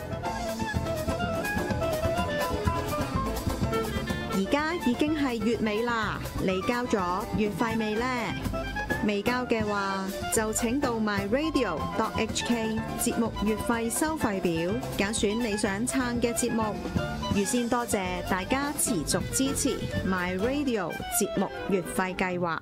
而家已經係月尾啦，你交咗月費未呢？未交嘅話，就請到 myradio.hk 節目月費收費表，揀選你想撐嘅節目。預先多謝大家持續支持 myradio 節目月費計劃。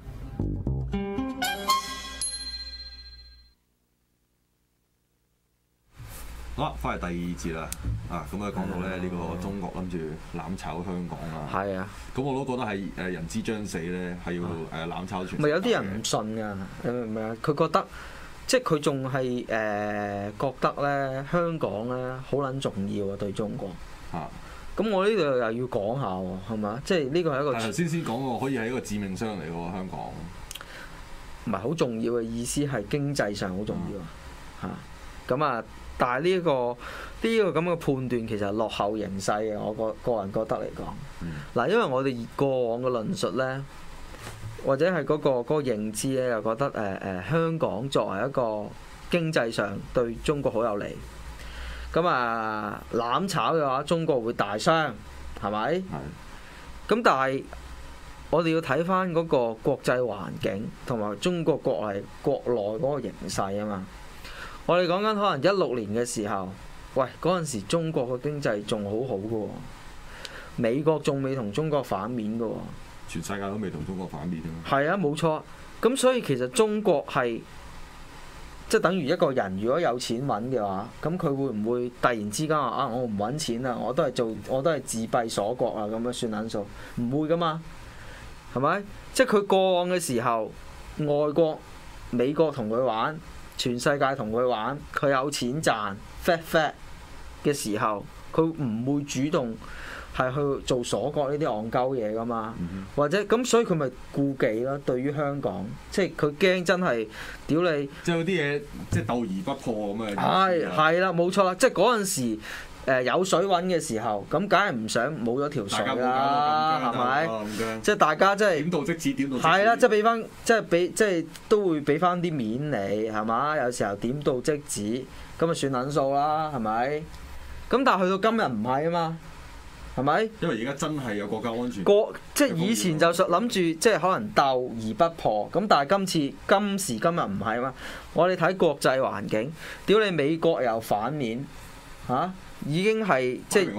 好啦，翻嚟第二節啦，咁講到咧呢個中國諗住攬炒香港啦，係啊，咁我都覺得係人之將死咧，係要攬炒全世界。 咪有啲人唔信㗎，你明唔明啊？佢覺得即係佢仲係覺得咧香港咧好撚重要啊，對中國。咁我呢度又要講下喎，係咪？即係呢個係一個頭先講過，可以係一個致命傷嚟喎，香港。 唔係好重要嘅意思係經濟上好重要咁啊。但係呢個咁嘅判斷其實係落後形勢嘅，我個人覺得嚟講。因為我哋過往嘅論述咧，或者係嗰個認知咧，又覺得香港作為一個經濟上對中國好有利。咁攬炒嘅話，中國會大傷，係咪？咁但係我哋要睇翻嗰個國際環境同埋中國國內嗰個形勢啊嘛。我哋講緊可能16年嘅時候，喂，嗰陣時中國嘅經濟仲好好嘅喎，美國仲未同中國反面嘅喎， 全世界都未同中國反面啊。 係啊，冇錯。咁所以其實中國係即係等於一個人如果有錢揾嘅話，咁佢會唔會突然之間話我唔揾錢啦，我都係自閉鎖國啊，咁樣算撚數？唔會噶嘛，係咪？即係佢過往嘅時候，外國美國同佢玩。全世界同佢玩，佢有錢賺 fat 嘅時候，佢唔會主動係去做鎖國呢啲戇鳩嘢噶嘛，或者咁，所以佢咪顧忌咯。對於香港，即係佢驚真係屌你， 即係有啲嘢即係鬥而不破咁樣。 係啦，冇錯啦，即係嗰陣時。有水揾嘅時候，咁梗係唔想冇咗條水啦，係咪？即係大家即係點到即止，點到即止。 係啦，即係俾翻，即係都會俾翻啲面你，係嘛？有時候點到即止，咁咪算撚數啦，係咪？咁但係去到今日唔係啊嘛，係咪？ 因為而家真係有國家安全。 即係以前就諗住即係可能鬥而不破，咁但係今時今日唔係啊嘛。我哋睇國際環境，屌你美國又反面嚇。已經係即係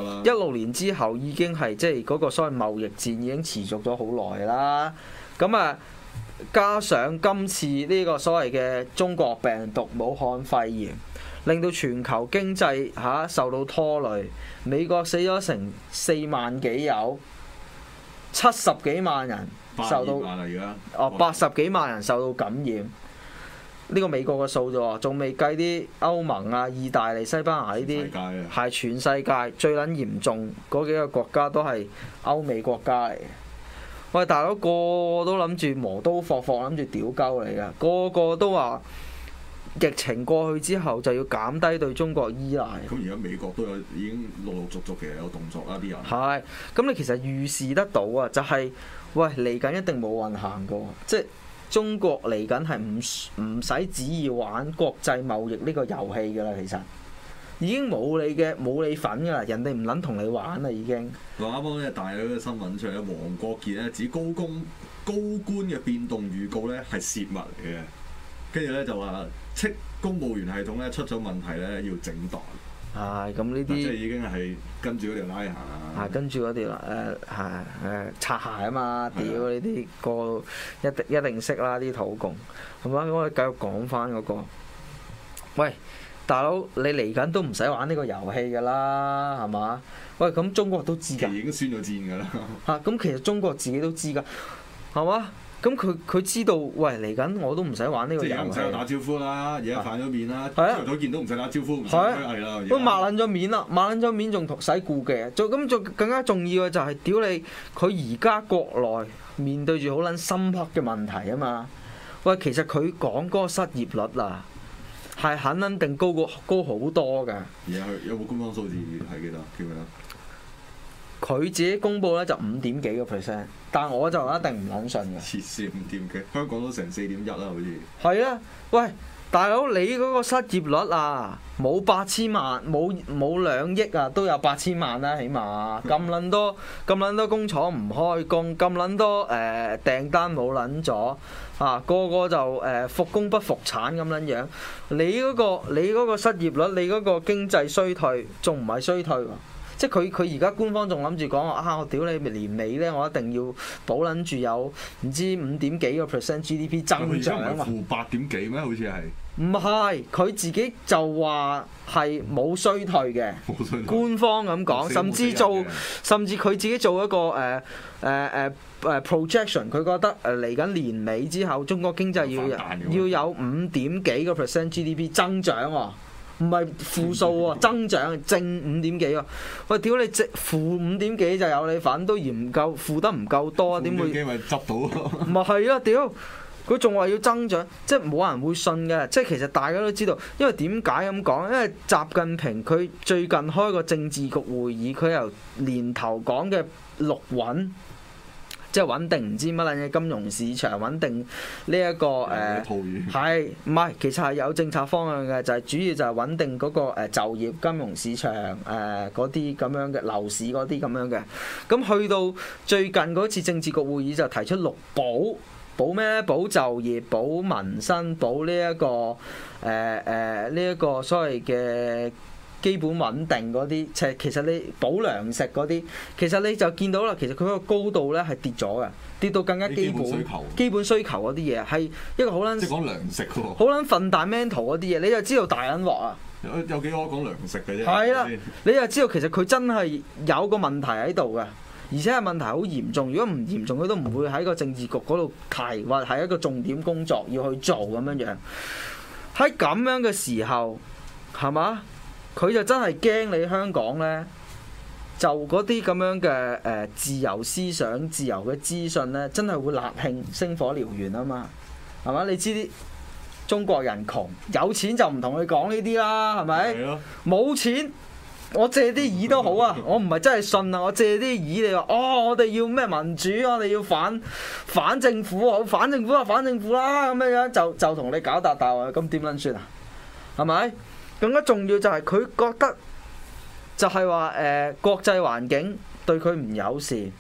16年之後已經係即係嗰個所謂貿易戰已經持續咗好耐啦。咁加上今次呢個所謂嘅中國病毒武漢肺炎，令到全球經濟受到拖累。美國死咗成4萬幾友，70幾萬人受到80幾萬人受到感染。呢個美國嘅數啫，仲未計啲歐盟啊、意大利、西班牙呢啲，係全世界最撚嚴重嗰幾個國家都係歐美國家嚟嘅。喂，大佬個個都諗住磨刀霍霍，諗住屌鳩嚟㗎，個個都話疫情過去之後就要減低對中國依賴。 咁而家美國都已經陸陸續續其實有動作啦，啲人。 係，咁你其實預示得到啊，就係喂嚟緊一定冇運行過，即係。中國嚟緊係唔使旨意玩國際貿易呢個遊戲㗎啦，其實已經冇你份㗎啦，人哋唔撚同你玩啦已經。 啱啱咧大有個新聞出嚟，黃國健咧指高官嘅變動預告咧係泄密嚟嘅，跟住咧就話斥公務員系統咧出咗問題咧要整頓。 咁呢啲即係已經係跟住嗰條拉行啊！ 跟住嗰條擦鞋啊嘛！屌呢啲個一定識啦，啲土共係嘛？我哋繼續講翻嗰個。喂，大佬你嚟緊都唔使玩呢個遊戲㗎啦，係嘛？喂，咁中國都知㗎。 已經宣咗戰㗎啦。 咁其實中國自己都知㗎，係嘛？咁佢知道，喂嚟緊我都唔使玩呢個遊戲。即係唔使打招呼啦，而家反咗面啦，朝頭早見到唔使打招呼，唔使係啦。 都抹撚咗面啦，抹撚咗面仲使顧忌啊！仲更加重要嘅就係屌你，佢而家國內面對住好撚深刻嘅問題啊嘛！喂，其實佢講嗰個失業率啊，係肯定高好多㗎。 而家有冇官方數字係幾多？記唔記得？ 佢自己公佈咧就5點幾個 %，但我就一定唔撚信嘅。 黐線5點幾，香港都成4.1啦，好似。 係啊，喂， 大佬你嗰個失業率啊，冇8000萬，冇2億啊，都有8000萬啦，起碼咁撚多工廠唔開工，咁撚多訂單冇撚咗啊，個個就復工不復產咁撚樣。你嗰個失業率，你嗰個經濟衰退，仲唔係衰退喎？即係佢而家官方仲諗住講話啊！我屌你年尾咧，我一定要保撚住有唔知5點幾個 % GDP 增長啊嘛！ 負8點幾咩？好似係唔係佢自己就話係冇衰退嘅，官方咁講，甚至佢自己做一個projection， 佢覺得嚟緊年尾之後，中國經濟要有5點幾個 % GDP 增長喎。唔係負數喎，增長正5點幾喎。喂，屌你負5點幾就有你份，都嫌唔夠，負得唔夠多，點會？咪執到咯？唔係啊，屌！佢仲話要增長，即係冇人會信嘅。即係其實大家都知道，因為點解咁講？因為習近平佢最近開個政治局會議，佢由年頭講嘅6穩。即係穩定唔知乜撚嘢金融市場，穩定呢一個係唔係？其實係有政策方向嘅，就係主要就係穩定嗰個就業、金融市場嗰啲咁樣嘅樓市嗰啲咁樣嘅。咁去到最近嗰次政治局會議就提出6保咩咧？保就業、保民生、保呢一個呢一個所謂嘅基本穩定嗰啲，其實你保糧食嗰啲，其實你就見到啦。其實佢個高度咧係跌咗嘅，跌到更加基本需求嗰啲嘢係一個好撚，即係講糧食喎，好撚fundamental嗰啲嘢，你就知道大撚鑊啊！ 有幾可講糧食嘅啫？ 係啦，你就知道其實佢真係有個問題喺度嘅，而且係問題好嚴重。如果唔嚴重，佢都唔會喺個政治局嗰度提，或係一個重點工作要去做咁樣樣。喺咁樣嘅時候，係嘛？佢就真係驚你香港呢，就嗰啲咁樣嘅自由思想、自由嘅資訊呢，真係會立興星火燎原啊嘛，係嘛？你知啲中國人窮，有錢就唔同佢講呢啲啦，係咪？冇錢，我借啲耳都好啊，我唔係真係信啊，我借啲耳你話我哋要咩民主，我哋要反政府，好反政府啊，反政府啦，咁樣就同你搞大喎，咁點撚算啊？係咪？更加重要就係佢覺得就係話國際環境對佢唔友善，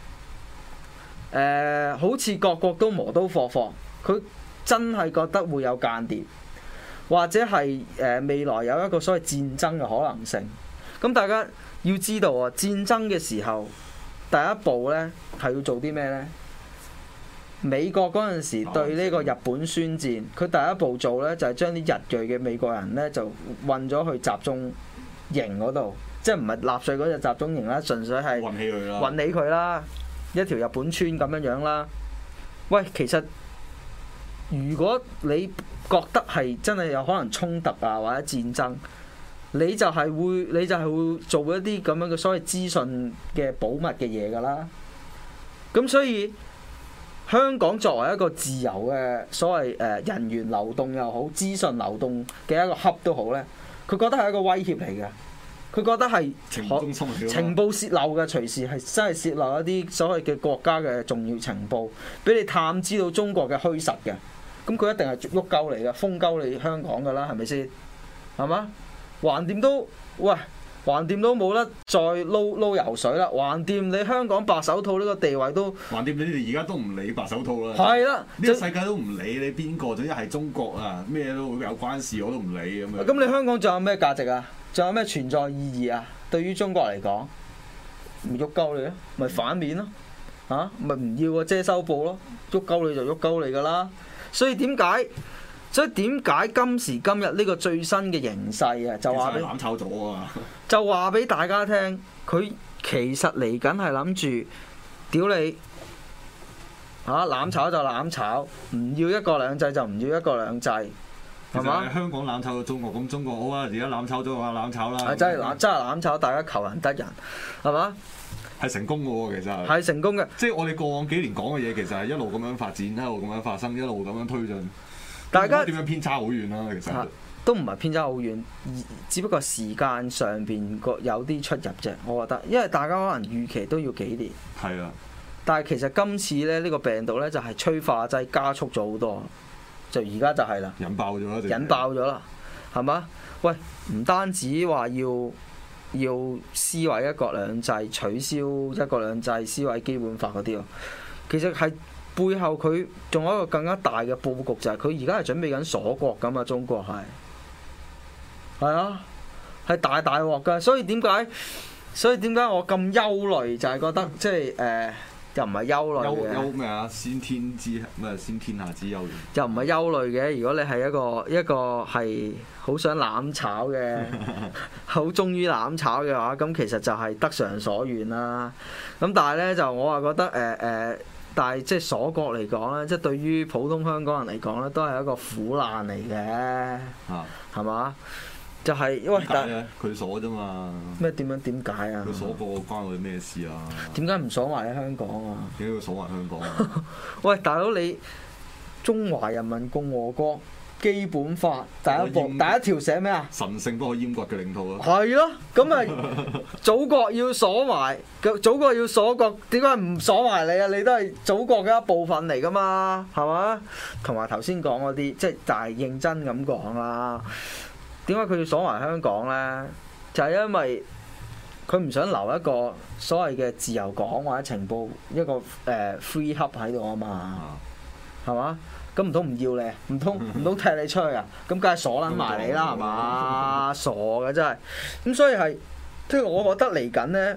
好似各國都磨刀霍霍，佢真係覺得會有間諜，或者係未來有一個所謂戰爭嘅可能性。咁大家要知道啊，戰爭嘅時候第一步呢係要做啲咩呢？美國嗰陣時對呢個日本宣戰，佢第一步做呢就係將啲日裔嘅美國人呢就運咗去集中營嗰度，即係唔係納粹嗰隻集中營啦，純粹係運起佢啦，一條日本村咁樣樣啦。喂，其實如果你覺得係真係有可能衝突啊或者戰爭，你就係會做一啲咁樣嘅所謂資訊嘅保密嘅嘢㗎啦。咁所以香港作為一個自由嘅所謂人員流動又好，資訊流動嘅一個 hub 都好咧，佢覺得係一個威脅嚟嘅。佢覺得係情報泄漏嘅，隨時係真係泄漏一啲所謂嘅國家嘅重要情報，俾你探知到中國嘅虛實嘅。咁佢一定係喐鳩你嘅，封鳩你香港㗎啦，係咪先？係嘛？橫掂都冇得再撈油水啦！橫掂你香港白手套呢個地位都橫掂，你哋而家都唔理白手套啦。 係啦， 呢個世界都唔理你邊個，總之係中國啊，咩都有關事我都唔理咁樣。 咁你香港仲有咩價值啊？仲有咩存在意義啊？對於中國嚟講，咪喐鳩你咯，咪反面咯，咪唔要個遮羞布咯，喐鳩你就喐鳩你噶啦。所以點解今時今日呢個最新嘅形勢啊，就話俾攬炒咗啊！ 就話俾大家聽，佢其實嚟緊係諗住屌你攬炒就攬炒，唔要一國兩制就唔要一國兩制，係嘛？ 香港攬炒到中國，咁中國好啊！而家攬炒咗啊，攬炒啦！ 真係攬炒，大家求人得人，係嘛？ 係成功嘅喎，其實係成功嘅。 即係我哋過往幾年講嘅嘢，其實係一路咁樣發展，一路咁樣發生，一路咁樣推進。 大家點樣偏差好遠啦？其實都唔係偏差好遠，只不過時間上邊有啲出入啫。我覺得，因為大家可能預期都要幾年。係啊。但係其實今次咧，呢個病毒咧就係催化劑加速咗好多， 就而家就係啦， 引爆咗啦， 引爆咗啦，係嘛？喂，唔單止話要撕毀一國兩制、取消一國兩制、撕毀基本法嗰啲喎，其實係背後佢仲有一個更加大嘅佈局，就係佢而家係準備緊鎖國㗎嘛，中國係啊，係大鑊㗎，所以點解我咁憂慮？就係覺得即係又唔係憂慮嘅。 憂咩啊？先天下之憂慮。 又唔係憂慮嘅。如果你係一個係好想攬炒嘅，好忠於攬炒嘅話，咁其實就係得償所願啦。咁但係咧就我話覺得但係即係鎖國嚟講咧，即係對於普通香港人嚟講咧，都係一個苦難嚟嘅，係嘛？就係因為佢鎖啫嘛。 咩點解啊？ 佢鎖過關我哋咩事啊？ 點解唔鎖埋喺香港啊？ 點解要鎖埋香港啊？ 喂，大佬你中華人民共和國基本法第一條寫咩啊？ 神聖不可閹割嘅領土啊！ 係咯，咁咪祖國要鎖埋，祖國要鎖國，點解唔鎖埋你啊？你都係祖國嘅一部分嚟噶嘛，係嘛？同埋頭先講嗰啲，即係就係認真咁講啦。點解佢要鎖埋香港呢？就係因為佢唔想留一個所謂嘅自由港或者情報一個free hub 喺度啊嘛，係嘛？咁唔通唔要你？唔通踢你出去啊？咁梗係鎖撚埋你啦，係嘛？傻嘅真係。咁所以係即係我覺得嚟緊呢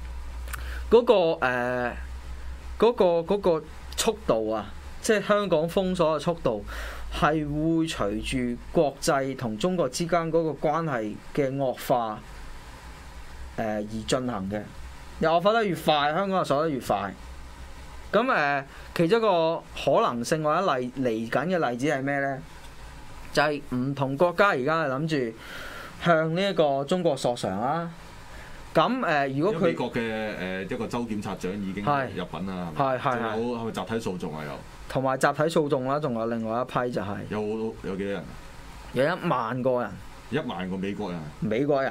嗰個速度啊，即係香港封鎖嘅速度。係會隨住國際同中國之間嗰個關係嘅惡化而進行嘅。又惡化得越快，香港就鎖得越快。咁其中一個可能性或者嚟緊嘅例子係咩呢？就係唔同國家而家係諗住向呢一個中國索償啦。咁如果佢美國嘅一個州檢察長已經入稟啦，係咪集體訴訟啊？ 同埋集體訴訟啦，仲有另外一批就係有幾多人？ 有1萬個人。 1萬個美國人。 美國人。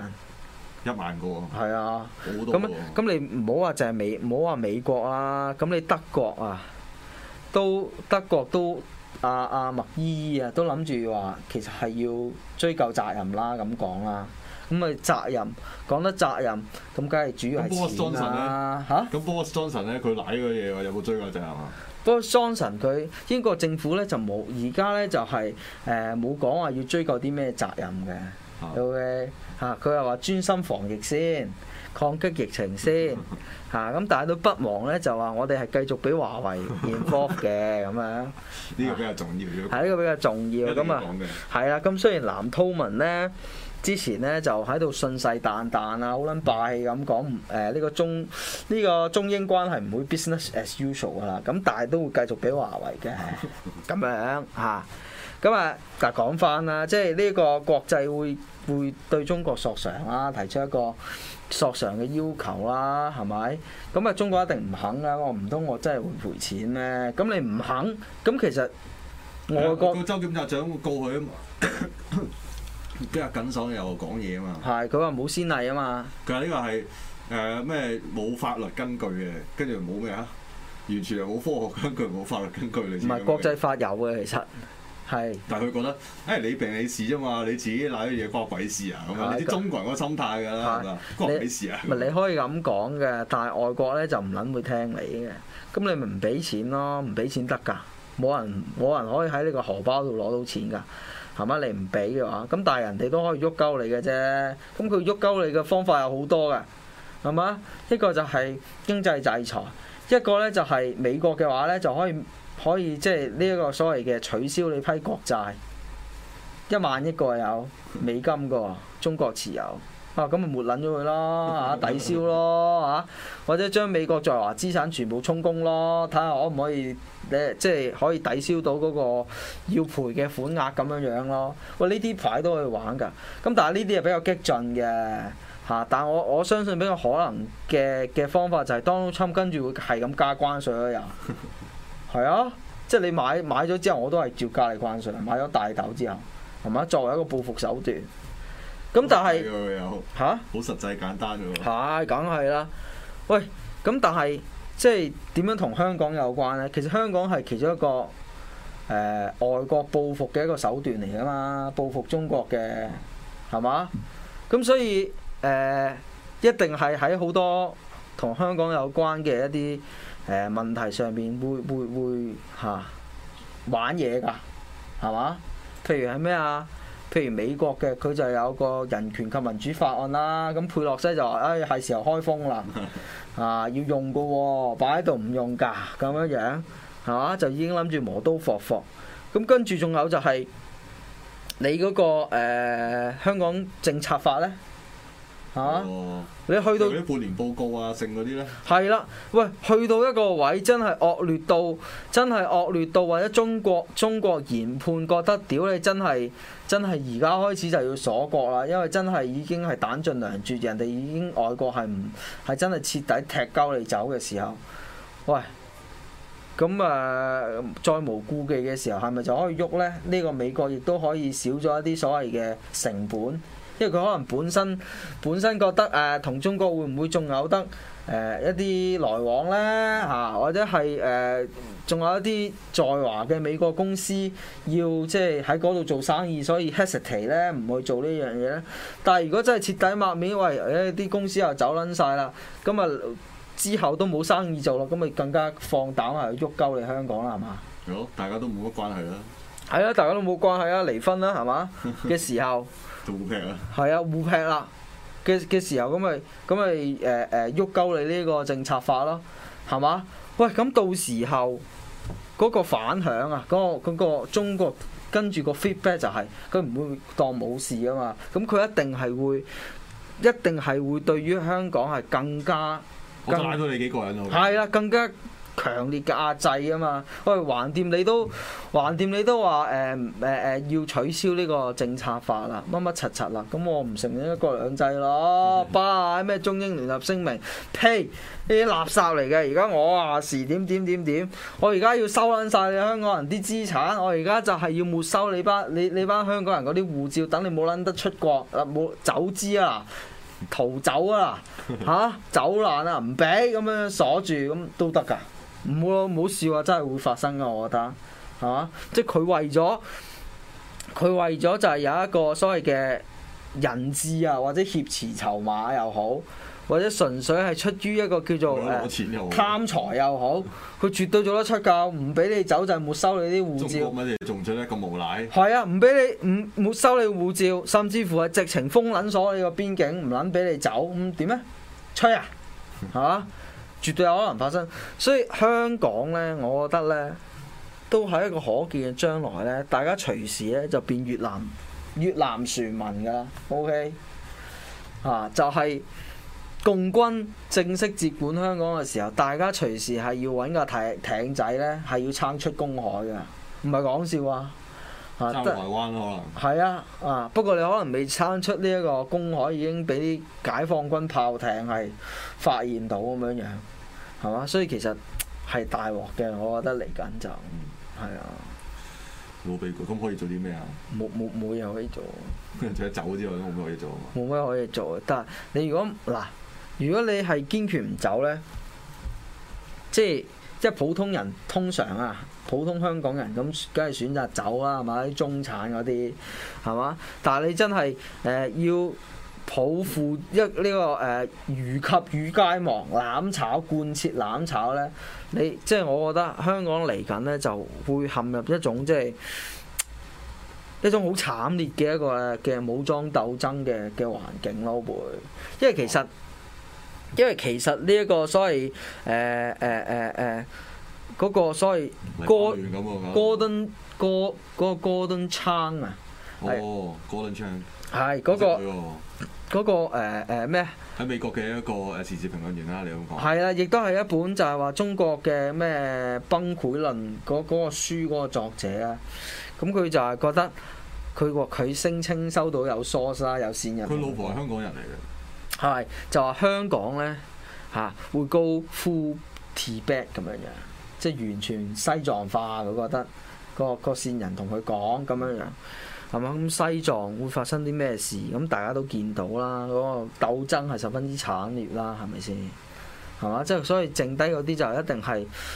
1萬個。 係啊。 好多喎。 咁你唔好話就係唔好話美國啦，咁你德國啊，德國都阿麥依依啊，都諗住話其實係要追究責任啦，咁講啦。咁咪責任講得責任，咁梗係主要係錢啦嚇。 咁 Boris Johnson 咧，佢賴嗰嘢喎，有冇追究責任啊？ 不過 Johnson 佢英國政府咧就冇，而家咧就係冇講話要追究啲咩責任嘅。OK 嚇，佢係話專心防疫先，抗擊疫情先嚇。咁但係都不忘咧就話我哋係繼續俾華為 involve 嘅咁樣。呢個比較重要。 係呢個比較重要咁啊。係啦，咁雖然藍韜文咧之前咧就喺度信誓旦旦啊，好撚霸氣咁講呢個中英關係唔會 business as usual 噶啦，咁但係都會繼續俾華為嘅咁樣嚇。咁但係講翻啦，即係呢個國際會對中國索償啦，提出一個索償嘅要求啦，係咪？咁中國一定唔肯啦，我唔通我真係會賠錢咩？咁你唔肯，咁其實外國個州檢察長會告佢啊嘛。今日緊爽又講嘢啊嘛， 係佢話冇先例啊嘛， 佢話呢個係咩冇法律根據嘅，跟住冇咩啊，完全係冇科學根據、冇法律根據嚟。唔係國際法有嘅其實係， 但係佢覺得你病你事啫嘛，你自己賴啲嘢關我鬼事啊咁啊！你啲中國人嗰個心態㗎啦，係嘛？關我鬼事啊！ 咪你可以咁講嘅，但係外國咧就唔撚會聽你嘅，咁你咪唔俾錢咯，唔俾錢得㗎，冇人可以喺呢個荷包度攞到錢㗎。係嘛？你唔俾嘅話，咁但係人哋都可以喐鳩你嘅啫。咁佢喐鳩你嘅方法有好多㗎，係嘛？一個就係經濟制裁，一個咧就係美國嘅話咧就可以即係呢一個所謂嘅取消你批國債，1萬億個有美金㗎，中國持有咁咪抹撚咗佢咯抵消咯或者將美國在華資產全部充公咯，睇下可唔可以即係可以抵消到嗰個要賠嘅款額咁樣咯。喂，呢啲牌都可以玩㗎，咁但係呢啲係比較激進嘅但我相信比較可能嘅方法就係 Donald Trump 跟住會係咁加關稅咯，又係啊，即係你買咗之後，我都係照加你關稅，買咗大豆之後係咪作為一個報復手段？咁但係好實際簡單嘅喎。 係，梗係啦。喂，咁但係即係點樣同香港有關呢？其實香港係其中一個外國報復嘅一個手段嚟㗎嘛，報復中國嘅係嘛？咁所以一定係喺好多同香港有關嘅一啲問題上邊會玩嘢㗎，係嘛？譬如係咩啊？譬如美國嘅佢就有個人權及民主法案啦，咁佩洛西就話：係時候開封啦，要用㗎喎，擺喺度唔用㗎，咁樣係嘛？就已經諗住磨刀霍霍。咁跟住仲有就係你嗰個香港政策法咧。你去到啲半年報告啊，剩嗰啲咧， 係啦，喂，去到一個位真係惡劣到，或者中國研判覺得屌你真係而家開始就要鎖國啦，因為真係已經係彈盡糧絕，人哋已經外國係真係徹底踢鳩你走嘅時候，喂，咁再無顧忌嘅時候，係咪就可以喐咧？呢個美國亦都可以少咗一啲所謂嘅成本。因為佢可能本身覺得同中國會唔會仲有得一啲來往咧嚇，或者係仲有一啲在華嘅美國公司要即係喺嗰度做生意，所以 hesitate 咧唔去做呢樣嘢咧。但係如果真係徹底抹面，喂啲公司又走撚晒啦，咁啊之後都冇生意做咯，咁咪更加放膽係喐鳩你香港啦，係嘛？ 好，大家都冇乜關係啦。 係啊，大家都冇關係啊，離婚啦，係嘛嘅時候。 就互劈啦， 係啊，互劈啦嘅時候，咁咪喐鳩你呢個政策法咯，係嘛？喂，咁到時候嗰個反響啊，嗰個中國跟住個 feedback 就係佢唔會當冇事㗎嘛，咁佢一定係會對於香港係更加我拉到你幾個人咯， 係啦，更加強烈嘅壓制啊嘛！喂，橫掂你都話要取消呢個政策法啦，乜乜柒柒啦，咁我唔承認一國兩制咯，巴咩中英聯合聲明，呸！呢啲垃圾嚟嘅，而家我話事點，我而家要收撚晒你香港人啲資產，我而家就係要沒收你班香港人嗰啲護照，等你冇撚得出國冇走資啊！逃走啊走難啊，唔俾咁樣鎖住咁都得㗎，唔好笑啊！真係會發生㗎，我覺得係嘛？即係佢為咗就係有一個所謂嘅人質啊，或者挾持籌碼又好，或者純粹係出於一個叫做貪財又好，佢絕對做得出㗎，唔俾你走就係沒收你啲護照。 中國乜嘢仲做得咁無賴？ 係啊，唔俾你唔沒收你護照，甚至乎係直情封撚鎖你個邊境，唔撚俾你走，咁點咧？吹啊，係嘛？絕對有可能發生。所以香港咧，我覺得咧，都係一個可見嘅將來咧，大家隨時咧就變越南船民㗎啦。OK，就係、是。共軍正式接管香港嘅時候，大家隨時係要揾個艇仔咧，係要撐出公海嘅，唔係講笑啊！ 撐台灣可能係啊，不過你可能未撐出呢一個公海，已經俾啲解放軍炮艇係發現到咁樣樣，係嘛？所以其實係大鑊嘅，我覺得嚟緊就係啊。 冇被告，咁可以做啲咩啊？ 冇嘢可以做。 除咗走之外，都冇咩可以做啊嘛。 冇咩可以做，但係你如果你係堅決唔走咧，即係普通人通常啊，普通香港人咁，梗係選擇走啦，係嘛？啲中產嗰啲係嘛？但係你真係要抱負呢個餘及與皆亡攬炒貫徹攬炒咧，你即係我覺得香港嚟緊咧就會陷入一種即係一種好慘烈嘅一個嘅武裝鬥爭嘅環境咯，會，因為其實呢一個所謂嗰個所謂Gordon Chang 啊， Gordon Chang 係嗰個咩？ 喺美國嘅一個時事評論員啦，你咁講係啦，亦都係一本就係話中國嘅咩崩潰論嗰個書嗰個作者啊，咁佢就係覺得佢聲稱收到有 source 啦，有線人。 佢老婆係香港人嚟嘅。 係就話香港咧會 go full Tibet 咁樣樣，即係完全西藏化。佢覺得個線人同佢講咁樣樣。係嘛？咁西藏會發生啲咩事？咁大家都見到啦，嗰個鬥爭係十分之慘烈啦，係咪先？係嘛？即係所以剩低嗰啲就一定係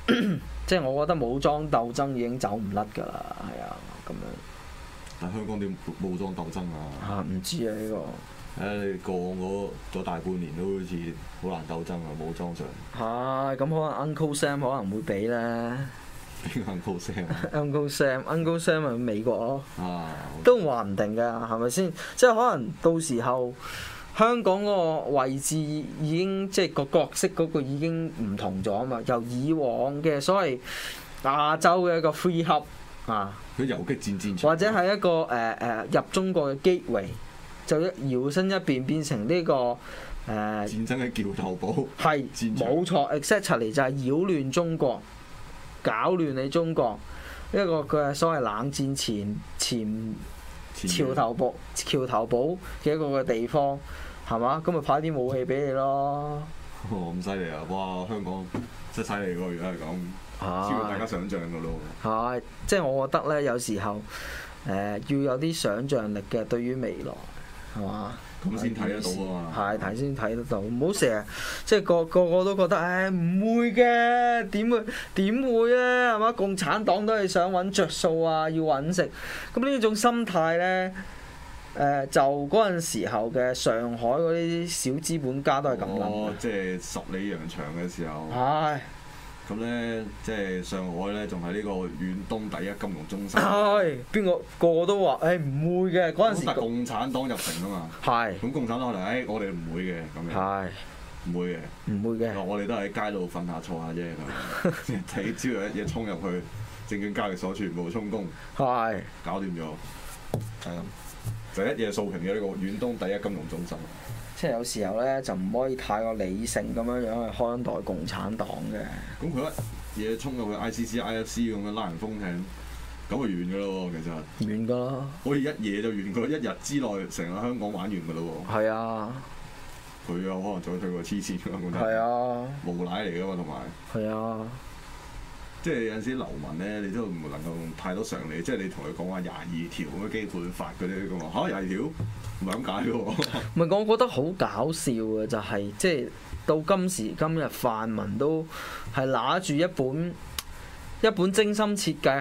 即係我覺得武裝鬥爭已經走唔甩㗎啦，係啊，咁樣。 但香港點武裝鬥爭啊？ 唔知啊呢個。 你過往嗰大半年都好似好難鬥爭啊，武裝上。 咁可能 Uncle Sam 可能會俾咧。 邊個 Uncle Sam 啊 ？Uncle Sam 咪美國咯。 Okay. 都話唔定㗎，係咪先？即係可能到時候香港嗰個位置已經即係個角色嗰個已經唔同咗啊嘛，由以往嘅所謂亞洲嘅一個 free hub 啊， 佢遊擊戰場， 或者係一個入中國嘅 gateway，就搖身一變變成呢個戰爭嘅橋頭堡， 係冇錯 exactly 就係擾亂中國，搞亂你中國一個佢係所謂冷戰前橋頭堡嘅一個嘅地方，係嘛？咁咪派啲武器俾你咯。 咁犀利啊！哇，香港真係犀利喎！如果係咁，超過大家想象㗎咯。係， 即係我覺得咧，有時候要有啲想像力嘅，對於未來係嘛？ 咁先睇得到啊嘛。 係睇先睇得到，唔好成日即係個個都覺得唔會嘅，點會咧係嘛？共產黨都係想揾着數啊，要揾食。咁呢種心態咧，就嗰陣時候嘅上海嗰啲小資本家都係咁諗。 即係十里洋場嘅時候。 係。 咁咧，即係上海咧，仲係呢個遠東第一金融中心。 係邊個都話唔會嘅嗰陣時。 共產黨入城啊嘛。 係。 咁共產黨可能我哋唔會嘅咁樣。係。唔會嘅。唔會嘅。我哋都係喺街度瞓下坐下啫咁。睇朝有一嘢衝入去證券交易所，全部充公。係。搞掂咗。係咁。就一夜掃平咗呢個遠東第一金融中心。 即係有時候咧，就唔可以太過理性咁樣去看待共產黨嘅。 咁佢一嘢衝入去 ICC、IFC 咁樣拉人封艇，咁就完㗎咯喎，其實。完㗎啦。可以一夜就完㗎，一日之內成個香港玩完㗎咯喎。係啊。佢有可能再退過黐線㗎嘛，覺得。係啊。無賴嚟㗎嘛，同埋。係啊。即係有陣時流民咧，你都唔能夠用太多常理。即係你同佢講話22條咁嘅基本法嗰啲咁話嚇22條，唔係咁解喎。唔係，我覺得好搞笑嘅就係、即係到今時今日，泛民都係拿住一本精心設計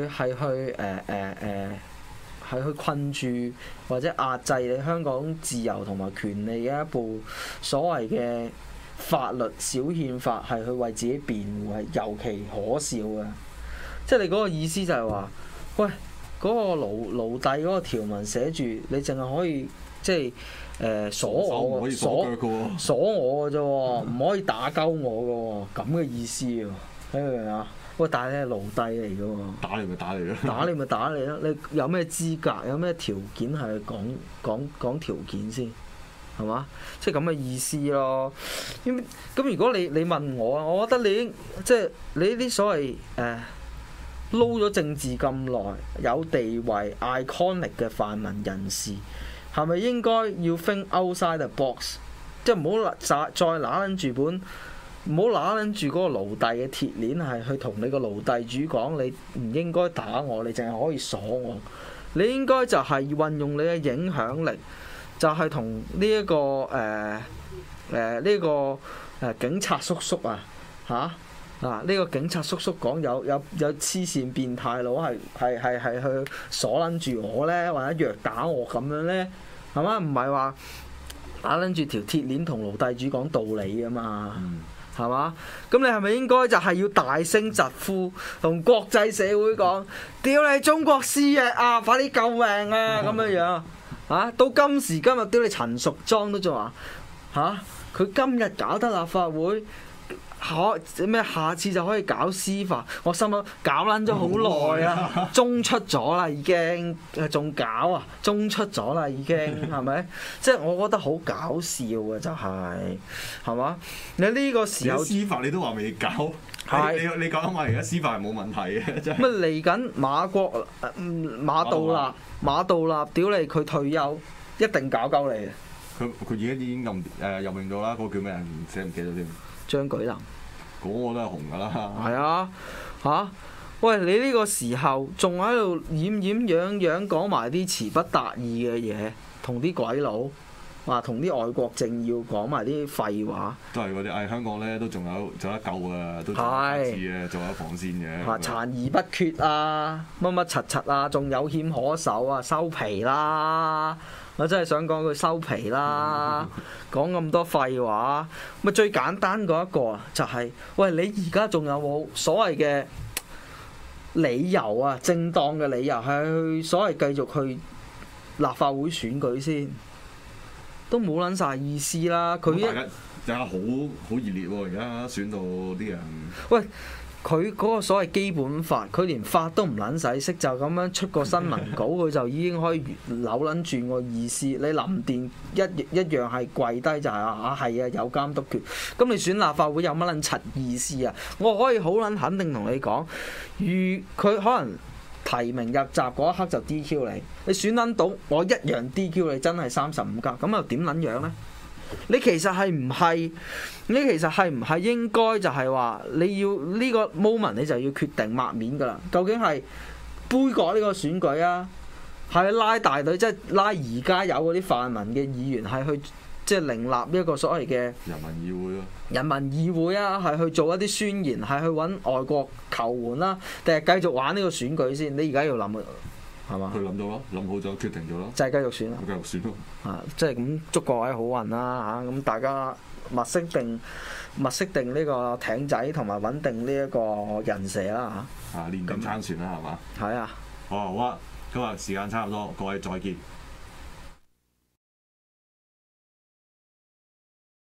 係去困住或者壓制你香港自由同埋權利嘅一部所謂嘅法律小憲法，係去為自己辯護，係尤其可笑嘅。即係你嗰個意思就係話，喂，嗰個奴隸嗰個條文寫住，你淨係可以即係鎖我嘅啫喎，唔可以打鳩我嘅喎，咁嘅意思喎，明唔明啊？喂，但係你係奴隸嚟嘅喎，打你咪打你咯，打你咪打你咯，你有咩資格，有咩條件係講條件先？係嘛？即係咁嘅意思咯。咁如果你問我啊，我覺得你即係你呢啲所謂撈咗政治咁耐，有地位 iconic 嘅泛民人士，係咪應該要 think outside the box？ 即係唔好再揦撚住唔好揦撚住嗰個奴隸嘅鐵鏈，係去同你個奴隸主講，你唔應該打我，你淨係可以鎖我。你應該就係運用你嘅影響力。就係同呢一個警察叔叔呢個警察叔叔講有黐線變態佬係去鎖撚住我咧，或者虐打我咁樣咧，係嘛？唔係話打撚住條鐵鏈同奴隸主講道理啊嘛，係嘛？咁你係咪應該就係要大聲疾呼，同國際社會講，屌你中國施虐啊，快啲救命啊咁樣。到今時今日，屌你陳淑莊都仲話佢今日搞得立法會，下次就可以搞司法。我心諗搞撚咗好耐啦，中出咗啦已經，仲搞啊？中出咗啦已經，係咪？即係我覺得好搞笑嘅就係嘛？你呢個時候司法你都話未搞，你講緊話而家司法係冇問題嘅，真係。 乜嚟緊馬道立，屌你！佢退休一定搞鳩你嘅。佢而家已經任命咗啦，嗰個叫咩人？唔記得添。 張舉能。 嗰個都係紅㗎啦。係啊，喂！你呢個時候仲喺度掩掩樣樣講埋啲詞不達意嘅嘢，同啲鬼佬話同啲外國政要講埋啲廢話， 都係嗰啲香港咧都仲有得救啊，都仲有法治嘅，仲有防線嘅。 殘而不缺啊，乜乜柒柒啊，仲有險可守啊，收皮啦！我真係想講佢收皮啦，講咁多廢話。咪最簡單嗰一個啊，就係喂，你而家仲有冇所謂嘅理由啊？正當嘅理由係去所謂繼續去立法會選舉先，都冇撚晒意思啦。佢大家而家好熱烈喎，而家選到啲人。 喂，佢嗰個所謂基本法，佢連法都唔撚使識，就咁樣出個新聞稿，佢就已經可以扭撚轉個意思。你林電一樣係跪低就係係啊，有監督權。咁你選立法會有乜撚柒意思啊？我可以好撚肯定同你講，佢可能提名入閘嗰一刻就 DQ 你，你選撚到我一樣 DQ 你，真係35加，咁又點撚樣呢？你其實係唔係應該就係話你要呢個 moment 你就要決定抹面㗎啦？究竟係杯葛呢個選舉啊，係拉大隊，即係拉而家有嗰啲泛民嘅議員係去即係另立一個所謂嘅人民議會咯？ 人民議會啊，係去做一啲宣言，係去揾外國求援啦，定係繼續玩呢個選舉先？你而家要諗係嘛？ 佢諗到咯，諗好咗，決定咗咯， 就係繼續選啦。 繼續選咯。 即係咁祝各位好運啦嚇！咁大家物色定呢個艇仔，同埋穩定呢一個人蛇啦嚇。 練定撐船啦，係嘛？ 係啊。 好啊，今日時間差唔多，各位再見。